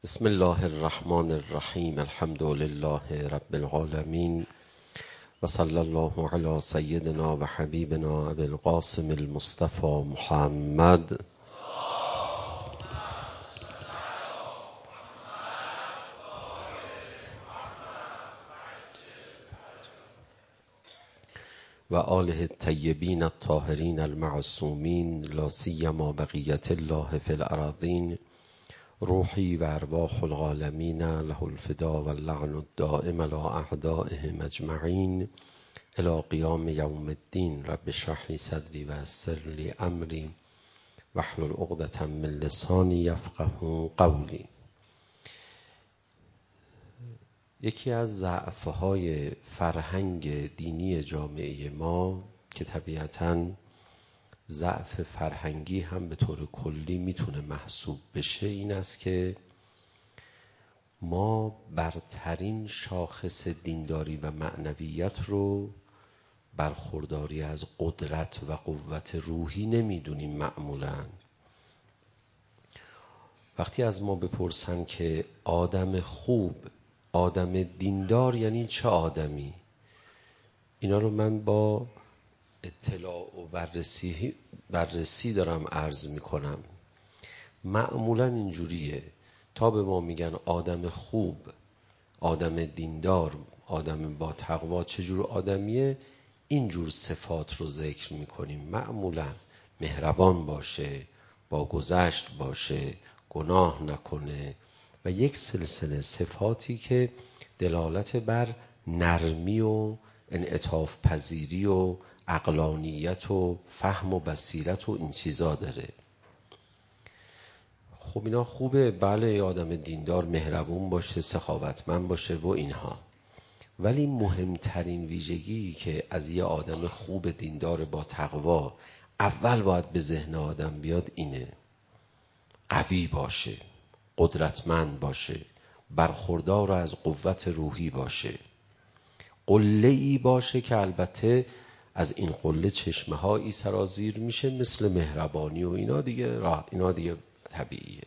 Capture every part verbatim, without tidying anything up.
بسم الله الرحمن الرحیم. الحمد لله رب العالمین و صلی الله علی سیدنا و حبیبنا ابی القاسم المصطفى محمد و آله الطیبین الطاهرین المعصومین لا سیما بقیة الله فی الارضین روحی و ارواح العالمین له الفدا و اللعن الدائم علی اعدائهم اجمعین الی قیام یوم الدین. رب اشرح لی صدری و یسر لی امری واحلل عقدة من لسانی یفقهوا قولی. یکی از ضعف‌های فرهنگ دینی جامعه ما که طبیعتاً ضعف فرهنگی هم به طور کلی میتونه محسوب بشه این است که ما برترین شاخص دینداری و معنویت رو برخورداری از قدرت و قوت روحی نمیدونیم. معمولاً وقتی از ما بپرسن که آدم خوب، آدم دیندار یعنی چه آدمی، اینا رو من با اطلاع و بررسی, بررسی دارم عرض میکنم. معمولا اینجوریه، تا به ما میگن آدم خوب، آدم دیندار، آدم با تقوا چجور آدمیه، اینجور صفات رو ذکر میکنیم. معمولا مهربان باشه، با گذشت باشه، گناه نکنه و یک سلسله صفاتی که دلالت بر نرمی و انعطاف پذیری و عقلانیت و فهم و بصیرت و این چیزا داره. خب اینا خوبه، بله، آدم دیندار مهربون باشه، سخاوتمند باشه و اینها، ولی مهمترین ویژگی که از یه آدم خوب دیندار با تقوا اول باید به ذهن آدم بیاد اینه: قوی باشه، قدرتمند باشه، برخوردار از قوت روحی باشه، قله‌ای باشه که البته از این قله چشمه هایی سرازیر میشه مثل مهربانی و اینا دیگه راه، اینا دیگه طبیعیه.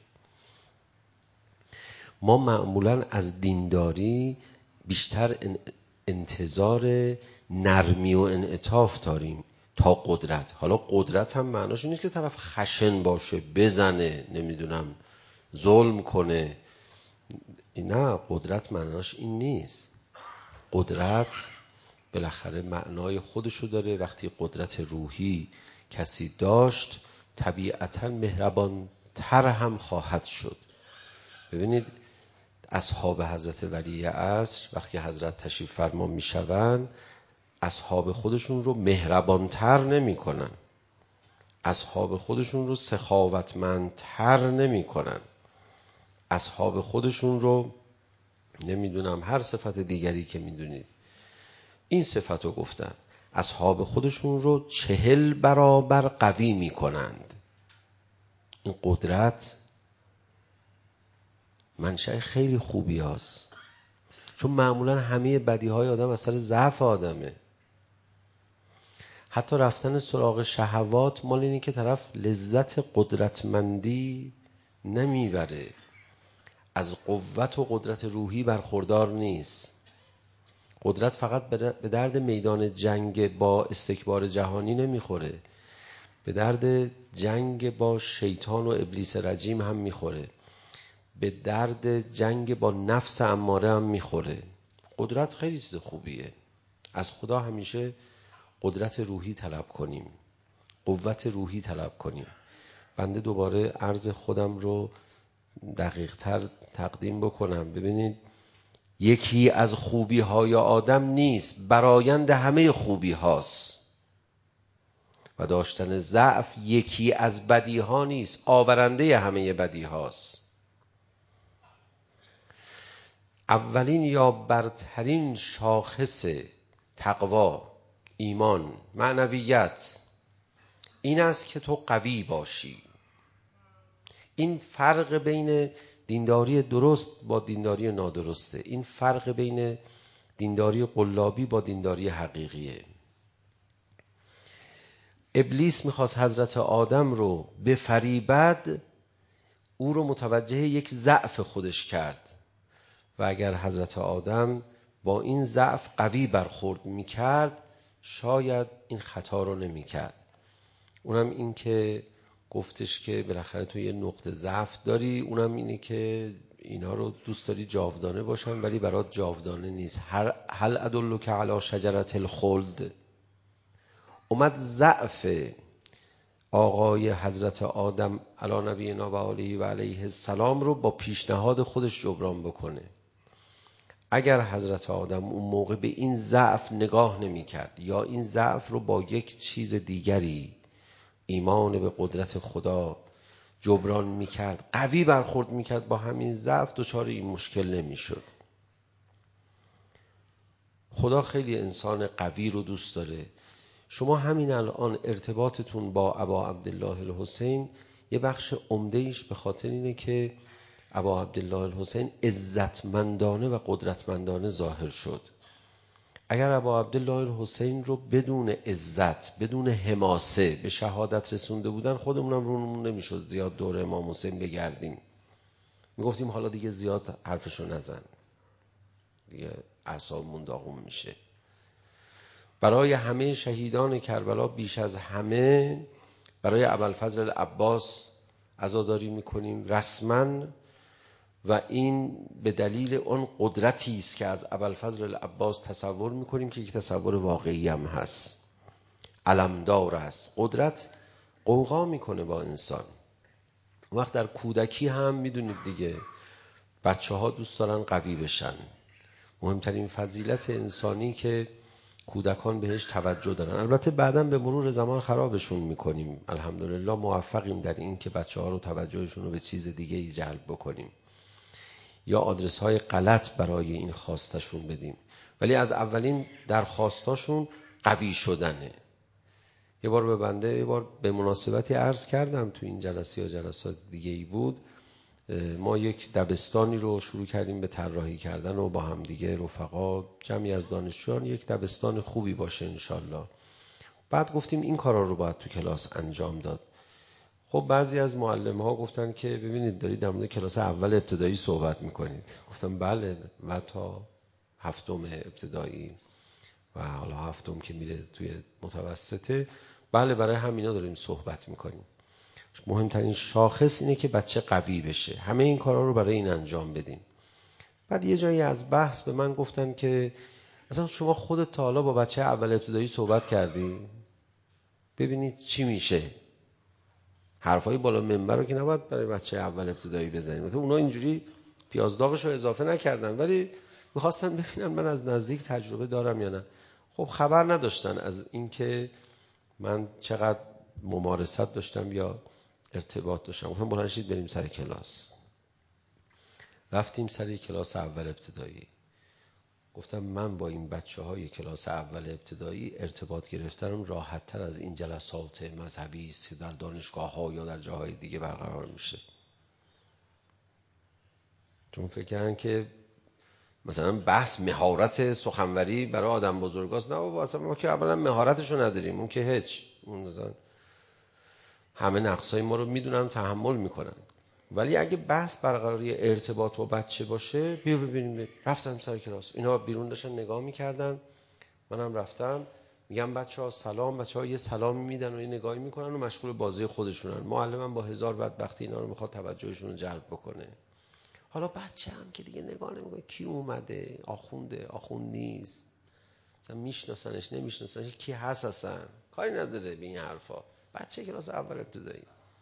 ما معمولا از دینداری بیشتر انتظار نرمی و انعطاف داریم تا قدرت. حالا قدرت هم معناش نیست که طرف خشن باشه، بزنه، نمیدونم ظلم کنه. نه، قدرت معناش این نیست. قدرت بالاخره معنای خودشو داره. وقتی قدرت روحی کسی داشت طبیعتاً مهربان تر هم خواهد شد. ببینید اصحاب حضرت ولی عصر وقتی حضرت تشریف فرما میشوند اصحاب خودشون رو مهربان تر نمی کنن، اصحاب خودشون رو سخاوتمند تر نمی کنن، اصحاب خودشون رو نمیدونم هر صفت دیگری که میدونید این صفت رو گفتن، اصحاب خودشون رو چهل برابر قوی میکنند. این قدرت منشأ خیلی خوبی هست، چون معمولا همه بدی های آدم از سر ضعف آدمه. حتی رفتن سراغ شهوات مال اینه که طرف لذت قدرتمندی نمیبره، از قوت و قدرت روحی برخوردار نیست. قدرت فقط به درد میدان جنگ با استکبار جهانی نمیخوره، به درد جنگ با شیطان و ابلیس رجیم هم میخوره، به درد جنگ با نفس اماره هم میخوره. قدرت خیلی چیز خوبیه. از خدا همیشه قدرت روحی طلب کنیم، قوت روحی طلب کنیم. بنده دوباره عرض خودم رو دقیق تر تقدیم بکنم. ببینید یکی از خوبی های آدم نیست، برآیند همه خوبی هاست. و داشتن ضعف یکی از بدی ها نیست، آورنده همه بدی هاست. اولین یا برترین شاخص تقوا، ایمان، معنویت این است که تو قوی باشی. این فرق بین دینداری درست با دینداری نادرسته. این فرق بین دینداری قلابی با دینداری حقیقیه. ابلیس میخواست حضرت آدم رو بفریبد، او رو متوجه یک ضعف خودش کرد و اگر حضرت آدم با این ضعف قوی برخورد میکرد شاید این خطا رو نمیکرد. اونم این که گفتش که بالاخره تو یه نقطه ضعف داری، اونم اینه که اینا رو دوست داری جاودانه باشن ولی برات جاودانه نیست. هر هل ادلک علی شجرة الخلد. اومد ضعف آقای حضرت آدم علی نبینا و آله و علیه السلام رو با پیشنهاد خودش جبران بکنه. اگر حضرت آدم اون موقع به این ضعف نگاه نمی کرد یا این ضعف رو با یک چیز دیگری، ایمان به قدرت خدا، جبران می کرد، قوی برخورد می کرد با همین ضعف، دچار این مشکل نمی شد. خدا خیلی انسان قوی رو دوست داره. شما همین الان ارتباطتون با ابا عبدالله الحسین یه بخش عمده‌ایش به خاطر اینه که ابا عبدالله الحسین عزتمندانه و قدرتمندانه ظاهر شد. اگر ابا عبدالله الحسین رو بدون عزت، بدون حماسه به شهادت رسونده بودن، خودمونم رونمون نمیشد زیاد دور امام حسین بگردیم. میگفتیم حالا دیگه زیاد حرفشو نزن، دیگه اعصابمون داغون میشه. برای همه شهیدان کربلا بیش از همه برای ابوالفضل عباس عزاداری میکنیم رسما، و این به دلیل اون قدرتی است که از ابوالفضل عباس تصور میکنیم که یک تصور واقعی هم هست، علمدار است. قدرت قوقا میکنه با انسان. وقت در کودکی هم میدونید دیگه بچه ها دوست دارن قوی بشن. مهمترین فضیلت انسانی که کودکان بهش توجه دارن. البته بعداً به مرور زمان خرابشون میکنیم. الحمدلله موفقیم در این که بچه ها رو توجهشون رو به چیز دیگه ای جلب بکنیم یا آدرس های غلط برای این خواستشون بدیم، ولی از اولین درخواستاشون قوی شدنه. یه بار به بنده یه بار به مناسبتی عرض کردم تو این جلسه یا جلسات دیگه ای بود، ما یک دبستانی رو شروع کردیم به طراحی کردن و با هم دیگه رفقا جمعی از دانشجویان یک دبستان خوبی باشه انشالله. بعد گفتیم این کارا رو باید تو کلاس انجام داد. خب بعضی از معلم ها گفتن که ببینید دارید در مورد کلاس اول ابتدایی صحبت میکنید. گفتم بله، و تا هفتم ابتدایی و حالا هفتم که میره توی متوسطه، بله برای همینا داریم صحبت میکنیم. مهمترین شاخص اینه که بچه قوی بشه. همه این کارا رو برای این انجام بدیم. بعد یه جایی از بحث به من گفتن که اصلا شما خودت تا حالا با بچه اول ابتدایی صحبت کردی؟ ببینید چی میشه. حرفای بالا منبر رو که نباید برای بچه اول ابتدایی بزنیم. مثلا اونا اینجوری پیازداغش رو اضافه نکردن، ولی میخواستن ببینن من از نزدیک تجربه دارم یا نه. خب خبر نداشتن از اینکه من چقدر ممارست داشتم یا ارتباط داشتم. گفتم بلند شید بریم سر کلاس. رفتیم سر کلاس اول ابتدایی. گفتم من با این بچه های کلاس اول ابتدایی ارتباط گرفتنم راحت تر از این جلسات مذهبی است که در دانشگاه ها یا در جاهای دیگه برقرار میشه. چون فکر کردن که مثلا بحث مهارت سخنوری برای آدم بزرگاست. نه بابا، اصلا ما که اولا مهارتشو نداریم، اون که هیچ، اون مثلا همه نقصای ما رو میدونن، تحمل میکنن. ولی اگه بحث برقراری ارتباط با بچه باشه، بیا ببینیم. رفتم سر کلاس، اینا بیرون داشتن نگاه میکردن، منم رفتم میگم بچه ها سلام. بچه ها یه سلامی میدن و یه نگاهی میکنن و مشغول بازی خودشونن. معلمم با هزار بدبختی اینا رو میخواد توجهشون رو جلب بکنه. حالا بچه هم که دیگه نگاه نمیکنه کی اومده، آخونده، آخوند نیست، مثلا میشناسنش نمیشناسنش، کی هست، اصلا کاری نداره به این حرفا. بچه کلاس اول ابتدایی.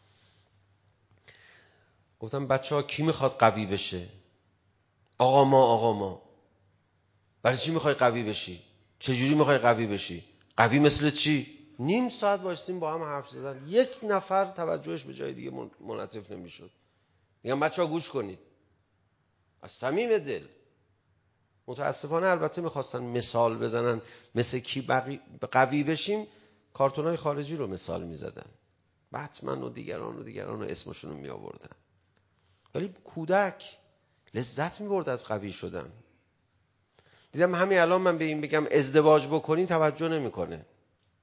گفتم بچه ها کی میخواد قوی بشه؟ آقا ما آقا ما برای چی میخوای قوی بشی؟ چجوری میخوای قوی بشی؟ قوی مثل چی؟ نیم ساعت باشتیم با هم حرف زدن، یک نفر توجهش به جای دیگه منعطف نمیشد. میگم بچه ها گوش کنید از صمیم دل. متاسفانه البته میخواستن مثال بزنن مثل کی بقی... قوی بشیم، کارتونای خارجی رو مثال میزدن، بتمن و دیگران و دیگران و اسمشون رو میآوردن. ولی کودک لذت میبرد از قوی شدن. دیدم همین الان من به این بگم ازدواج بکنی توجه نمیکنه،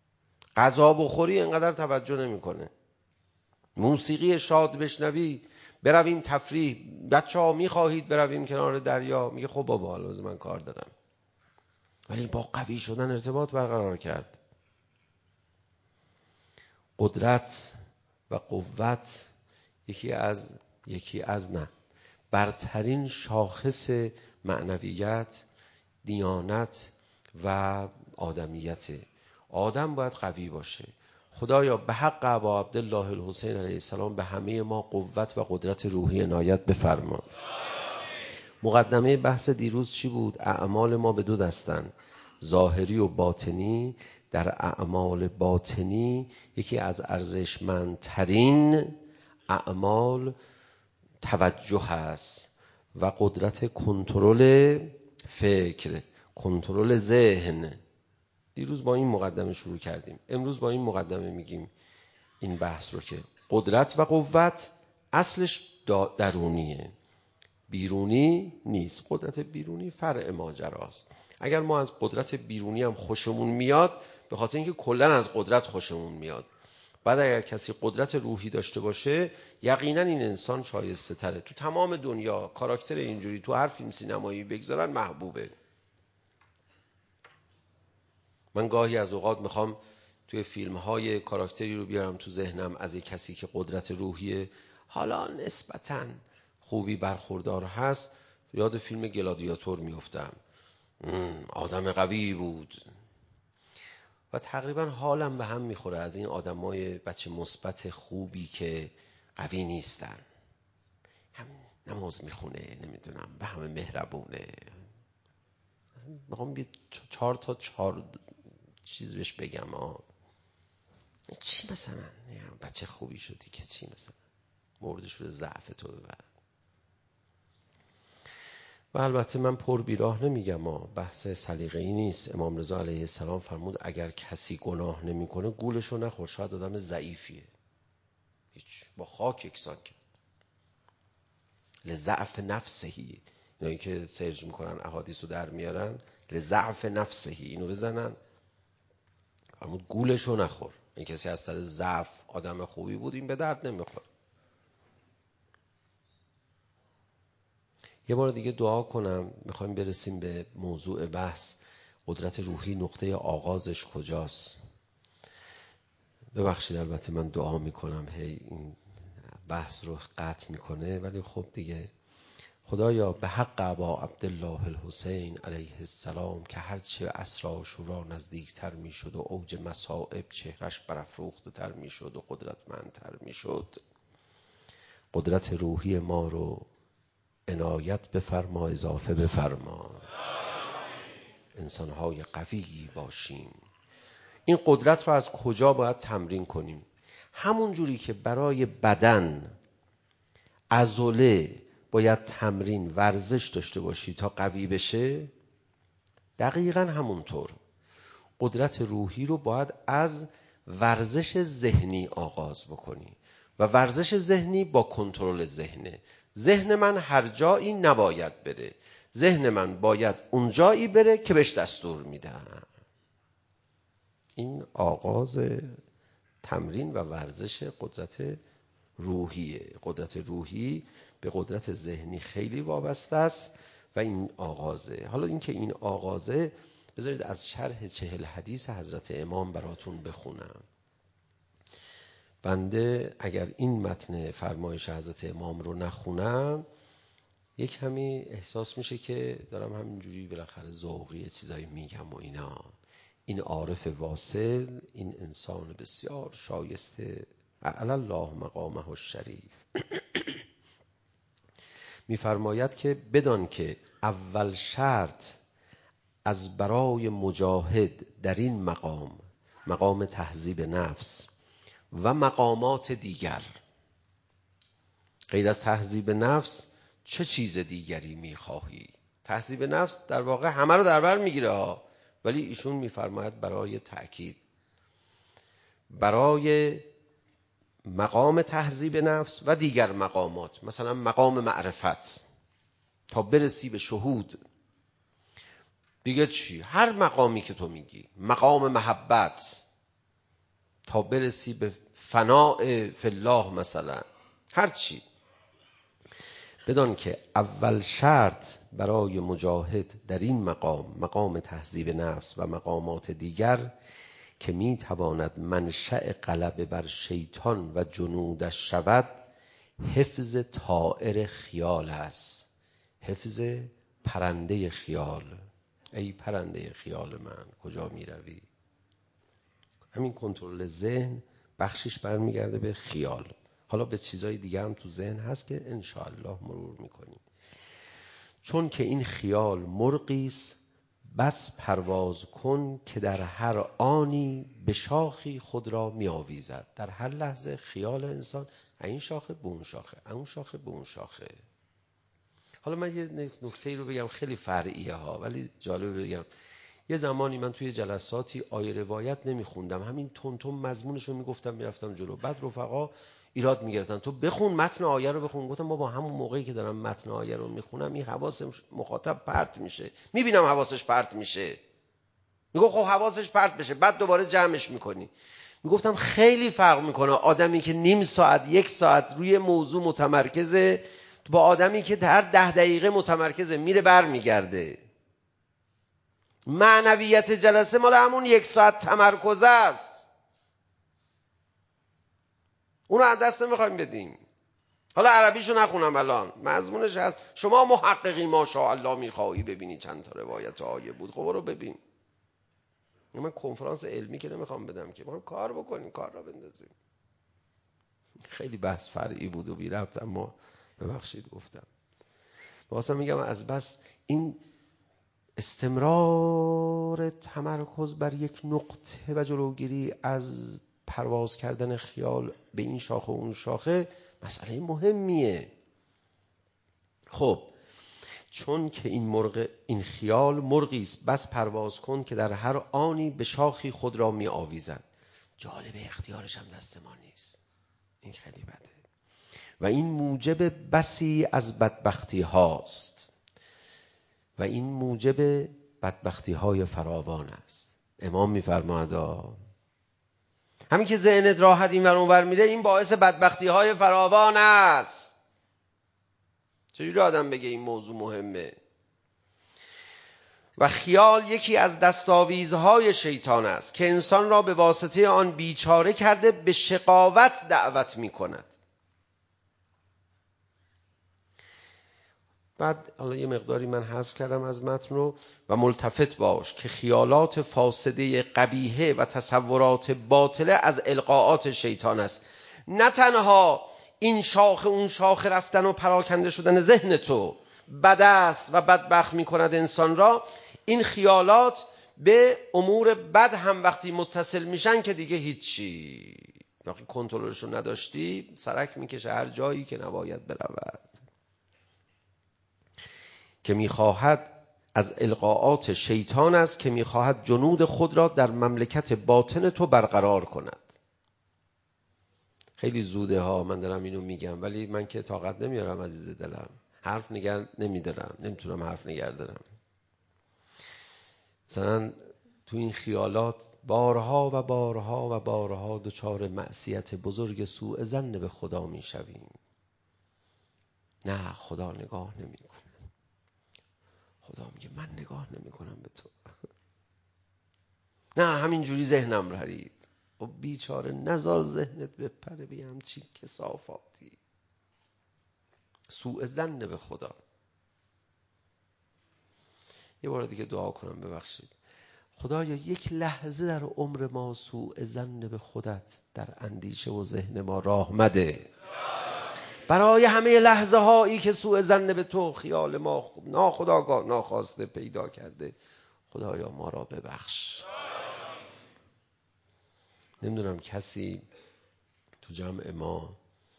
غذا بخوری انقدر توجه نمیکنه، موسیقی شاد بشنوی برویم تفریح، بچه ها میخواهید برویم کنار دریا، میگه خب بابا حالا من کار دارم. ولی با قوی شدن ارتباط برقرار کرد. قدرت و قوت یکی از یکی از نه برترین شاخص معنویت، دیانت و آدمیت. آدم باید قوی باشه. خدایا به حق ابا عبدالله الحسین علیه السلام به همه ما قوت و قدرت روحی عنایت بفرما. مقدمه بحث دیروز چی بود؟ اعمال ما به دو دستن، ظاهری و باطنی. در اعمال باطنی یکی از ارزشمندترین اعمال توجه است و قدرت کنترل فکر، کنترل ذهن. دیروز با این مقدمه شروع کردیم، امروز با این مقدمه میگیم این بحث رو که قدرت و قوت اصلش درونیه، بیرونی نیست. قدرت بیرونی فرع ماجراست. اگر ما از قدرت بیرونی هم خوشمون میاد، به خاطر اینکه کلا از قدرت خوشمون میاد. بعد اگر کسی قدرت روحی داشته باشه، یقینا این انسان شایسته تره. تو تمام دنیا کاراکتر اینجوری تو هر فیلم سینمایی بگذارن محبوبه. من گاهی از اوقات میخوام توی فیلم های کاراکتری رو بیارم تو ذهنم از یک کسی که قدرت روحی حالا نسبتاً خوبی برخوردار هست، یاد فیلم گلادیاتور میفتم. آدم قوی بود و تقریبا حالم به هم میخوره از این آدمای بچه مثبت خوبی که قوی نیستن، هم نماز میخونه، نمیدونم به همه مهربونه. میخوام چهار تا چهار چیز بهش بگم. آه چی مثلا بچه خوبی شدی که چی مثلا موردش رو ضعف تو ببر. و البته من پر بیراه نمیگم، ما بحث سلیقه‌ای نیست. امام رضا علیه السلام فرمود اگر کسی گناه نمیکنه گولشو نخور، شاید آدم ضعیفیه. هیچ، با خاک یکسان کرد. لضعف نفسهی، اینایی که سرچ میکنن احادیث رو در میارن، لضعف نفسهی اینو بزنن، فرمود گولشو نخور. این کسی از سر ضعف آدم خوبی بود، این به درد نمیخوره. یه بار دیگه دعا کنم، میخوایم برسیم به موضوع بحث. قدرت روحی نقطه آغازش کجاست؟ ببخشید البته من دعا میکنم هی این بحث رو قطع میکنه، ولی خب دیگه خدایا به حق ابا عبدالله الحسین علیه السلام که هرچه عصر عاشورا نزدیکتر میشد و اوج مصائب چهرش برافروخته تر میشد و قدرتمندتر میشد، قدرت روحی ما رو عنایت بفرما، اضافه بفرما، انسان‌های قوی باشیم. این قدرت رو از کجا باید تمرین کنیم؟ همون جوری که برای بدن عضله باید تمرین ورزش داشته باشی تا قوی بشه، دقیقاً همونطور قدرت روحی رو باید از ورزش ذهنی آغاز بکنی. و ورزش ذهنی با کنترل ذهنه. ذهن من هر جایی نباید بره، ذهن من باید اون جایی بره که بهش دستور میدم. این آغاز تمرین و ورزش قدرت روحیه. قدرت روحی به قدرت ذهنی خیلی وابسته است و این آغازه. حالا اینکه این آغازه، بذارید از شرح چهل حدیث حضرت امام براتون بخونم. بنده اگر این متن فرمایش حضرت امام رو نخونم، یک کمی احساس میشه که دارم همینجوری بالاخره ذوقی چیزایی میگم و اینا. این عارف واصل، این انسان بسیار شایسته، اعلی الله مقامه الشریف، میفرماید که بدان که اول شرط از برای مجاهد در این مقام، مقام تهذیب نفس و مقامات دیگر، غیر از تهذیب نفس چه چیز دیگری میخواهی؟ تهذیب نفس در واقع همه رو در بر میگیره ها، ولی ایشون میفرماید برای تأکید، برای مقام تهذیب نفس و دیگر مقامات، مثلا مقام معرفت تا برسی به شهود. دیگه چی؟ هر مقامی که تو میگی، مقام محبت تا برسی به فناء فی الله مثلا، هر چی. بدان که اول شرط برای مجاهد در این مقام، مقام تهذیب نفس و مقامات دیگر که می تواند منشأ غلبه بر شیطان و جنودش شود، حفظ طائر خیال است. حفظ پرنده خیال. ای پرنده خیال من کجا می روی؟ همین کنترل ذهن بخشش برمیگرده به خیال. حالا به چیزای دیگه هم تو ذهن هست که انشاءالله مرور میکنیم. چون که این خیال مرغی است، بس پرواز کن که در هر آنی به شاخی خود را می آویزد. در هر لحظه خیال انسان این شاخه به اون شاخه، اون شاخه به اون شاخه. حالا من یه نکته رو بگم خیلی فرعیه ها، ولی جالبه بگم. یه زمانی من توی جلساتی آیه روایت نمیخوندم، همین تون تون مضمونش رو میگفتم میرفتم جلو. بعد رفقا ایراد میگرفتن تو بخون متن آیه رو بخون. گفتم بابا همون موقعی که دارم متن آیه رو میخونم این حواس مخاطب پرت میشه، میبینم حواسش پرت میشه، میگه خب حواسش پرت بشه، بعد دوباره جمعش میکنی. میگفتم خیلی فرق میکنه آدمی که نیم ساعت یک ساعت روی موضوع متمرکزه با آدمی که هر ده دقیقه متمرکزه میره بر میگرده. معنویت جلسه مال همون یک ساعت تمرکز است، اونو از دست نمیخوایم بدیم. حالا عربیشو نخونم الان، مضمونش هست. شما محققی ماشاءالله میخوایی ببینی چند تا روایت آیه بود، خب برو ببین. من کنفرانس علمی که نمیخوام بدم که، میخوام کار بکنیم، کار را بندازیم. خیلی بحث فرعی بود و بی ربط، اما ببخشید گفتم. واسه میگم از بس این استمرار تمرکز بر یک نقطه و جلوگیری از پرواز کردن خیال به این شاخه و اون شاخه مسئله مهمیه. خب چون که این مرغ، این خیال مرغی است، بس پرواز کن که در هر آنی به شاخی خود را می آویزد. جالب، اختیارش هم دست ما نیست، این خیلی بده و این موجب بسی از بدبختی هاست و این موجب بدبختی های فراوان است. امام میفرماید همین که ذهنت راحت این ور اون ور میره، این باعث بدبختی های فراوان است. چجوری آدم بگه این موضوع مهمه؟ و خیال یکی از دستاویزهای شیطان است که انسان را به واسطه آن بیچاره کرده به شقاوت دعوت می کند. بعد حالا یه مقداری من حذف کردم از متن رو. و ملتفت باش که خیالات فاسده قبیحه و تصورات باطله از القاءات شیطان است. نه تنها این شاخ اون شاخ رفتن و پراکنده شدن ذهن تو بد است و بدبخت می کند انسان را، این خیالات به امور بد هم وقتی متصل میشن که دیگه هیچی، وقتی کنترلش رو نداشتی سرک میکشه هر جایی که نباید برود. که میخواهد از القاءات شیطان است که میخواهد جنود خود را در مملکت باطن تو برقرار کند. خیلی زوده ها من دارم اینو میگم، ولی من که طاقت نمیارم عزیز دلم، حرف نگر نمیدارم، نمیتونم حرف نگر دارم. مثلا تو این خیالات بارها و بارها و بارها دچار معصیت بزرگ سوء ظن به خدا میشویم. نه خدا نگاه نمیکنه، خدا میگه من نگاه نمیکنم به تو. نه همینجوری ذهنم رهید. و بیچاره نزار ذهنت بپره به همچین کثافاتی. سوء ظن به خدا. یه بار دیگه دعا کنم ببخشید. خدایا یک لحظه در عمر ما سوء ظن به خودت در اندیشه و ذهن ما راه مده. برای همه لحظه هایی که سوء ظن به تو خیال ما ناخودآگاه ناخواسته پیدا کرده، خدایا ما را ببخش. نمیدونم کسی تو جمع ما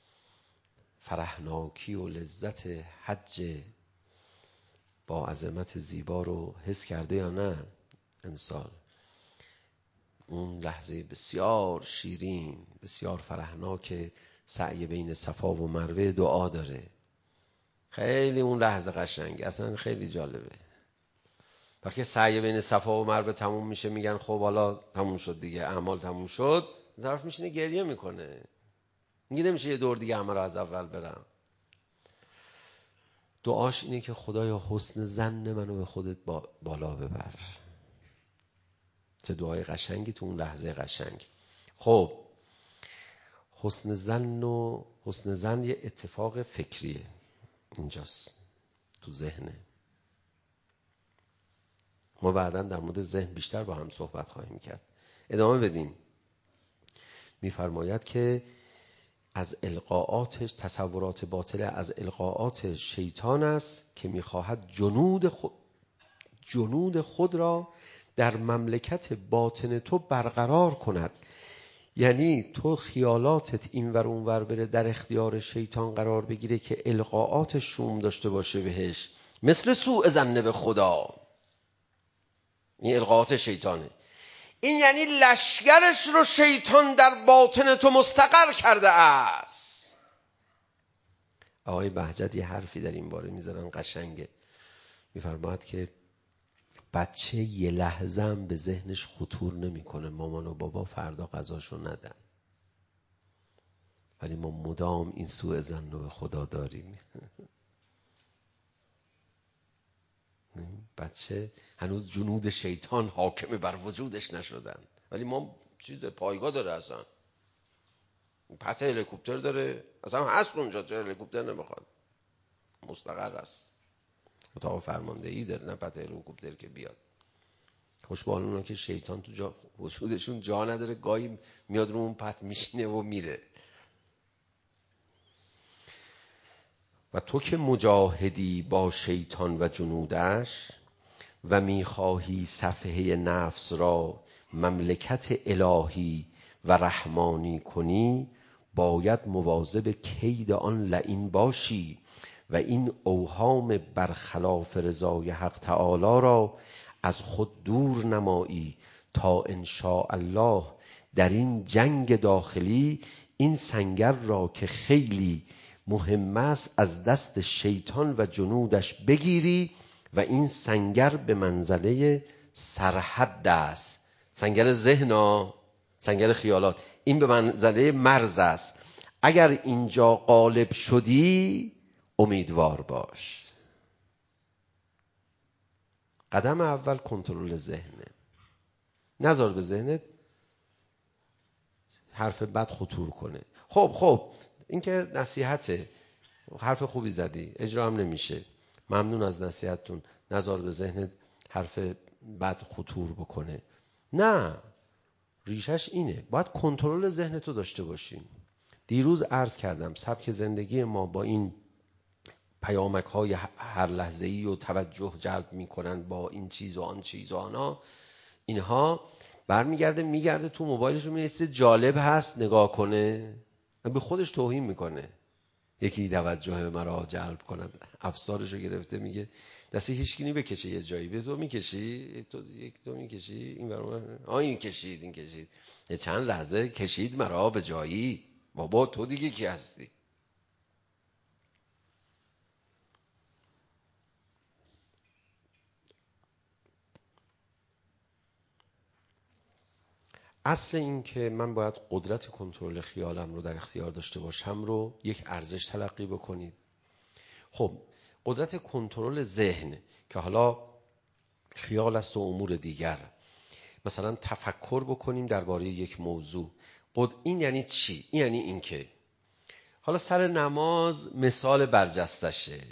فرحناکی و لذت حج با عظمت زیبا رو حس کرده یا نه امسال؟ اون لحظه بسیار شیرین، بسیار فرحناک سعی بین صفا و مروه دعا داره. خیلی اون لحظه قشنگه، اصلا خیلی جالبه. وقتی سعی بین صفا و مروه تموم میشه میگن خب حالا تموم شد دیگه، اعمال تموم شد، طرف میشینه گریه میکنه، میگه نمیشه یه دور دیگه همه رو از اول برم. دعاش اینه که خدایا حسن ظن منو به خودت با بالا ببر. چه دعای قشنگی تو اون لحظه قشنگ. خب حسن ظن و حسن ظن یه اتفاق فکریه، اینجاست تو ذهنه. ما بعداً در مورد ذهن بیشتر با هم صحبت خواهیم کرد. ادامه بدیم. میفرماید که از القاءاتش، تصورات باطله از القاءات شیطان است که میخواهد جنود خود جنود خود را در مملکت باطن تو برقرار کند. یعنی تو خیالاتت این ور اون ور بره، در اختیار شیطان قرار بگیره که القاءات شوم داشته باشه بهش، مثل سوء ظن به خدا. این القاءات شیطانه. این یعنی لشگرش رو شیطان در باطن تو مستقر کرده است. آقای بهجت یه حرفی در این باره میزنن قشنگه. میفرماید که بچه یه لحظه هم به ذهنش خطور نمیکنه مامان و بابا فردا غذاشو ندن، ولی ما مدام این سوء ظن رو به خدا داریم. بچه هنوز جنود شیطان حاکم بر وجودش نشدن، ولی ما چیز پایگاه داره، اصلا پته هلیکوپتر داره، اصلا هست اونجا، چه هلیکوپتر نمیخواد، مستقر است، اتاق فرماندهی داره، نه پته هلیکوپتر که بیاد. خوشبال اونا که شیطان تو جا وجودشون جا نداره، گاهی میاد رو اون پت میشینه و میره. و تو که مجاهدی با شیطان و جنودش و میخواهی صفحه نفس را مملکت الهی و رحمانی کنی، باید مواظب کید آن لعین باشی و این اوهام برخلاف رضای حق تعالی را از خود دور نمایی تا ان شاء الله در این جنگ داخلی این سنگر را که خیلی مهم است از دست شیطان و جنودش بگیری و این سنگر به منزله سرحد است. سنگر ذهن، سنگر خیالات، این به منزله مرز است. اگر اینجا غالب شدی امیدوار باش. قدم اول کنترل ذهنه. نذار به ذهنت حرف بد خطور کنه. خب خب این که نصیحته، حرف خوبی زدی، اجرا هم نمیشه. ممنون از نصیحتتون، نذار به ذهنت حرف بد خطور بکنه. نه، ریشش اینه، باید کنترل ذهنتو داشته باشیم. دیروز عرض کردم سبک زندگی ما با این پیامک های هر لحظه‌ای و توجه جلب میکنن، با این چیز و آن چیز و آنا، اینها برمیگرده میگرده تو موبایلش رو میرسه جالب هست نگاه کنه، به خودش توهین میکنه. یکی توجه مرا جلب کند، افسارشو گرفته میگه دستی هیچکی نی بکشه یه جایی، به تو میکشی، تو یک تو میکشی، این برام آ این کشید این کشید، یه چند لحظه کشید مرا به جایی. بابا تو دیگه کی هستی؟ اصل این که من باید قدرت کنترل خیالم رو در اختیار داشته باشم رو یک ارزش تلقی بکنید. خب قدرت کنترل ذهن که حالا خیال است و امور دیگر، مثلا تفکر بکنیم درباره یک موضوع. قد این یعنی چی؟ این یعنی این که حالا سر نماز مثال برجستشه.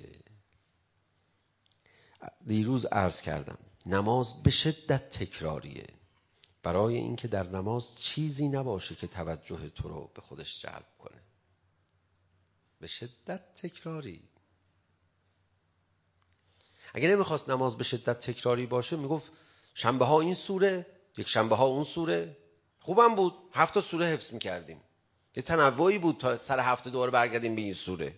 دیروز عرض کردم نماز به شدت تکراریه، برای اینکه در نماز چیزی نباشه که توجه تو رو به خودش جلب کنه. به شدت تکراری. اگه نمیخواست نماز به شدت تکراری باشه میگفت شنبه ها این سوره، یک شنبه ها اون سوره. خوبم بود، هفت تا سوره حفظ میکردیم، یه تنوعی بود تا سر هفته دوباره برگردیم به این سوره.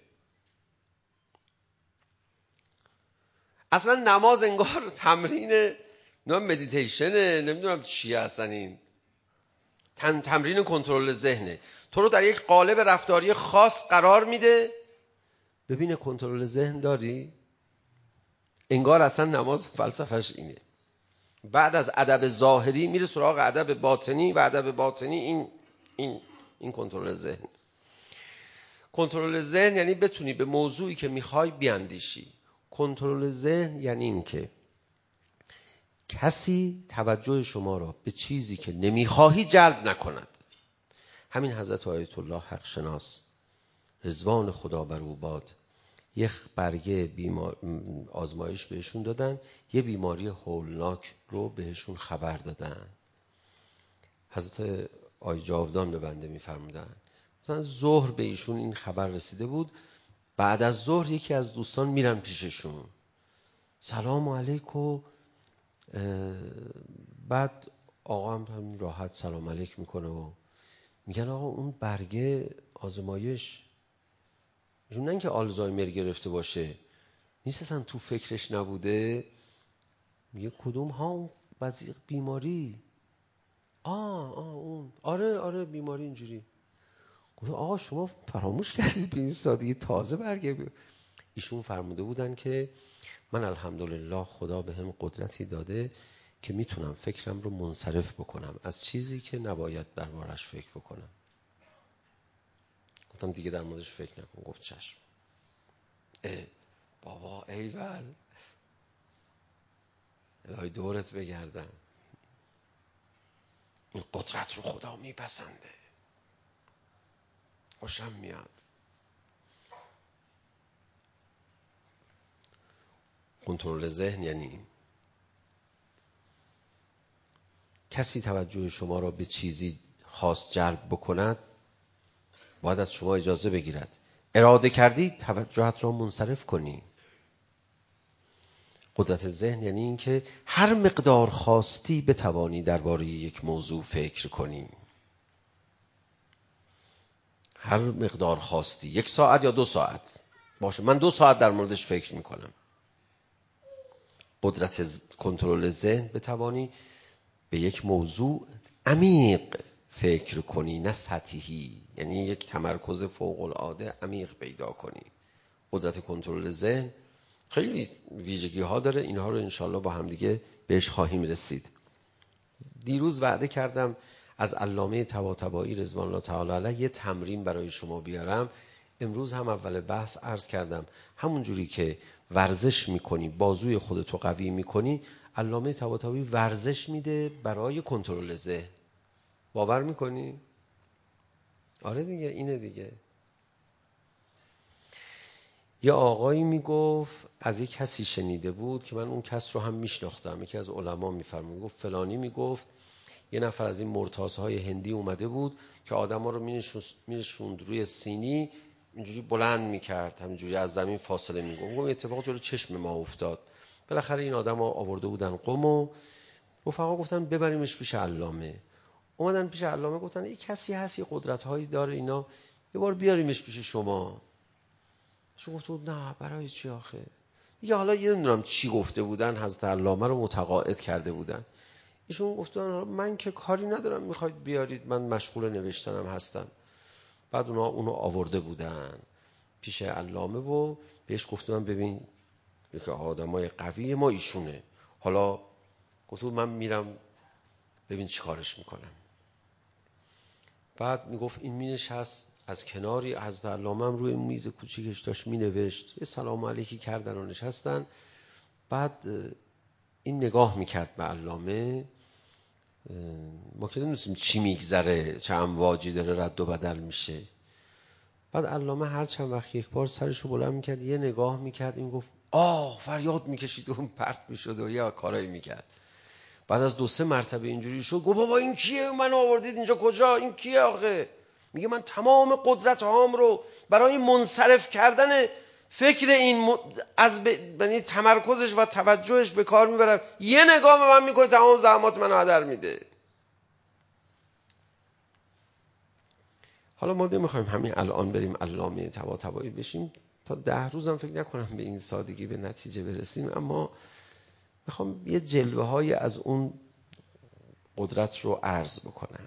اصلا نماز انگار تمرین مدیتیشنه، نمیدونم چیه اصلا، این تمرین کنترل ذهنه. تو رو در یک قالب رفتاری خاص قرار میده، ببینه کنترل ذهن داری. انگار اصلا نماز فلسفهش اینه. بعد از ادب ظاهری میره سراغ ادب باطنی و ادب باطنی این این این کنترل ذهن. کنترل ذهن یعنی بتونی به موضوعی که میخوای بیاندیشی. کنترل ذهن یعنی این که کسی توجه شما را به چیزی که نمیخواهی جلب نکند. همین حضرت آیت الله حق شناس رضوان خدا بر او باد یک برگه بیمار... آزمایش بهشون دادن، یه بیماری هولناک رو بهشون خبر دادن. حضرت آی جاودان به بنده میفرمودن مثلا ظهر به ایشون این خبر رسیده بود، بعد از ظهر یکی از دوستان میرن پیششون، سلام علیکم، بعد آقا هم راحت سلام علیک میکنه و میگن آقا اون برگه آزمایش، ایشون نه اینکه آلزایمر گرفته باشه، نیست اصلا تو فکرش نبوده. میگه کدوم ها؟ اون وضعیت بیماری. آه آه اون آره آره بیماری اینجوری. گفتم آقا شما فراموش کردید به این سادگی تازه برگه بی... ایشون فرموده بودن که من الحمدلله خدا به هم قدرتی داده که میتونم فکرم رو منصرف بکنم از چیزی که نباید دربارش فکر بکنم. گفتم دیگه در موردش فکر نکن. گفت چشم. اه بابا ایول الهی دورت بگردم، این قدرت رو خدا میپسنده، خوشم میاد. کنترل ذهن یعنی این. کسی توجه شما را به چیزی خاص جلب بکند باید از شما اجازه بگیرد. اراده کردی توجهت را منصرف کنی. قدرت ذهن یعنی این که هر مقدار خواستی بتوانی درباره یک موضوع فکر کنی. هر مقدار خواستی، یک ساعت یا دو ساعت باشه، من دو ساعت در موردش فکر میکنم. قدرت ز... کنترل ذهن بتوانی به یک موضوع عمیق فکر کنی، نه سطحی، یعنی یک تمرکز فوق العاده عمیق پیدا کنی. قدرت کنترل ذهن خیلی ویژگی ها داره، اینها رو انشالله با هم دیگه بهش خواهیم رسید. دیروز وعده کردم از علامه طباطبایی رضوان الله تعالی علیه یه تمرین برای شما بیارم. امروز هم اول بحث عرض کردم همون جوری که ورزش میکنی، بازوی خودتو قوی میکنی، علامه طباطبایی ورزش میده برای کنترل ذهن. باور میکنی؟ آره دیگه، اینه دیگه. یه آقایی میگفت از یک کسی شنیده بود که من اون کس رو هم میشناختم، یکی از علما میفرمود، گفت فلانی میگفت یه نفر از این مرتازهای هندی اومده بود که آدما رو مینشوند روی سینی اینجوری بلند میکرد، همینجوری از زمین فاصله میگفت. گفت اتفاق جلو چشم ما افتاد. بالاخره این آدما آورده بودن قم و رفقا گفتن ببریمش پیش علامه. اومدن پیش علامه گفتن این کسی هست یه قدرت‌هایی داره اینا، یه بار بیاریمش پیش شما. شما گفتن نه برای چی آخه؟ دیگه حالا یه نمیدونم چی گفته بودن، حضرت علامه رو متقاعد کرده بودن. ایشون گفتن من که کاری ندارم، میخواید بیارید، من مشغول نوشتنم هستم. بعد اونا اونو آورده بودن پیش علامه و بهش گفتم ببین یکی آدمای قوی ما ایشونه، حالا گفتم من میرم ببین چی کارش میکنم. بعد میگفت این مینشست از کناری حضرت علامه هم روی میز کوچیکش داشت مینوشت، یه سلام علیکی کردن و نشستن. بعد این نگاه میکرد به علامه، ما که نمی‌دونیم چی میگذره، چه امواجی داره رد و بدل میشه. بعد علامه هر چند وقت یک بار سرشو بلند میکرد یه نگاه میکرد، این گفت آه، فریاد میکشید و پرت میشد و یه کارایی میکرد. بعد از دو سه مرتبه اینجوری شد، گفت بابا این کیه؟ من آوردید اینجا کجا؟ این کیه آخه؟ میگه من تمام قدرت هام رو برای منصرف کردن فکر این م... از ب... یعنی تمرکزش و توجهش به کار میبرم، یه نگاه به من میکنه تمام زحمات منو هدر میده. حالا ما نمیخوایم همین الان بریم علامه طباطبایی بشیم، تا ده روزم فکر نکنم به این سادگی به نتیجه برسیم، اما میخوام یه جلوه های از اون قدرت رو عرض بکنم.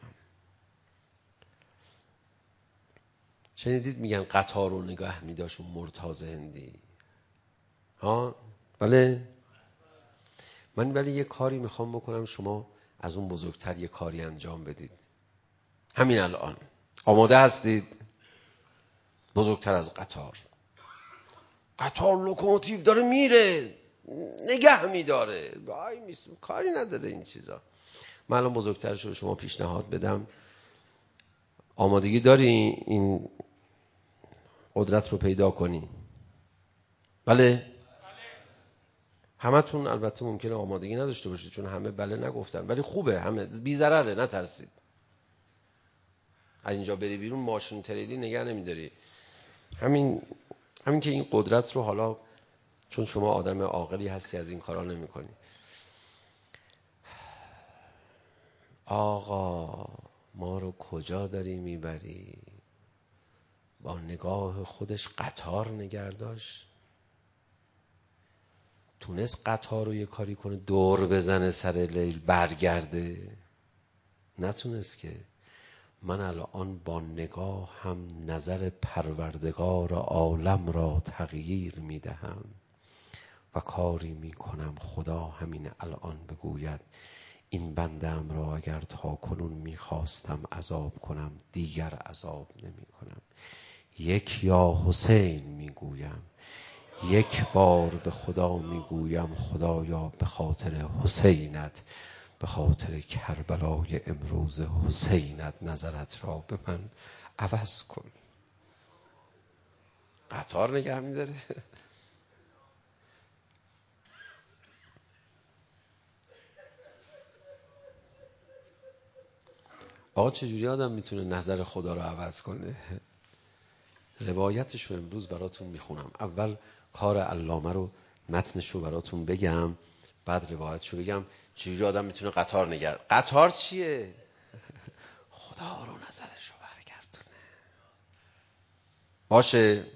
شنیدید میگن قطار رو نگاه میداشت اون مرتاز هندی؟ ها بله. من ولی یه کاری میخوام بکنم، شما از اون بزرگتر یه کاری انجام بدید همین الان. آماده هستید؟ بزرگتر از قطار. قطار لوکوموتیو داره میره نگه میداره، وای میست کاری نداره این چیزا. من الان بزرگترش رو شما پیشنهاد بدم، آمادگی داری این قدرت رو پیدا کنی؟ بله؟ همتون البته ممکنه آمادگی نداشته باشید چون همه بله نگفتن، ولی خوبه، همه بی ضرره، نترسید. از اینجا بری بیرون ماشین تریلی نگه نمیداری. همین همین که این قدرت رو، حالا چون شما آدم عاقلی هستی از این کارا نمی‌کنی. آقا ما رو کجا داری میبری؟ با نگاه خودش قطار نگرداش، تونست قطار رو یه کاری کنه دور بزنه سر لیل برگرده؟ نتونست که. من الان با نگاه هم نظر پروردگار عالم را تغییر میدهم و کاری میکنم خدا همین الان بگوید این بندم را اگر تا کنون میخواستم عذاب کنم دیگر عذاب نمی کنم. یک یا حسین میگویم، یک بار به خدا میگویم خدایا به خاطر حسینت، به خاطر کربلای امروز حسینت نظرت را به من عوض کن. قطار نگه می‌داره. آقا چجوری آدم میتونه نظر خدا رو عوض کنه؟ روایتش رو امروز براتون میخونم. اول کار علامه رو، متنش رو براتون بگم، بعد روایتش رو بگم چجوری آدم میتونه قطار نگه. قطار چیه؟ خدا رو نظرش رو برگردونه. باشه